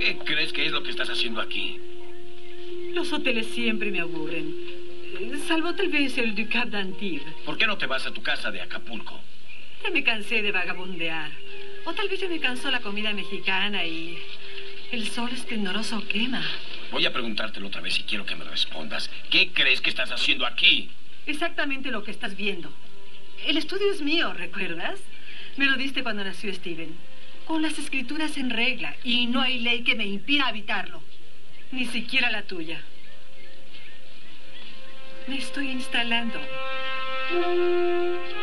¿Qué crees que es lo que estás haciendo aquí? Los hoteles siempre me aburren. Salvo tal vez el du Cap d'Antibes. ¿Por qué no te vas a tu casa de Acapulco? Ya me cansé de vagabundear. O tal vez ya me cansó la comida mexicana y el sol esplendoroso quema. Voy a preguntártelo otra vez y quiero que me respondas. ¿Qué crees que estás haciendo aquí? Exactamente lo que estás viendo. El estudio es mío, ¿recuerdas? Me lo diste cuando nació Steven. Con las escrituras en regla. Y no hay ley que me impida habitarlo. Ni siquiera la tuya. Me estoy instalando.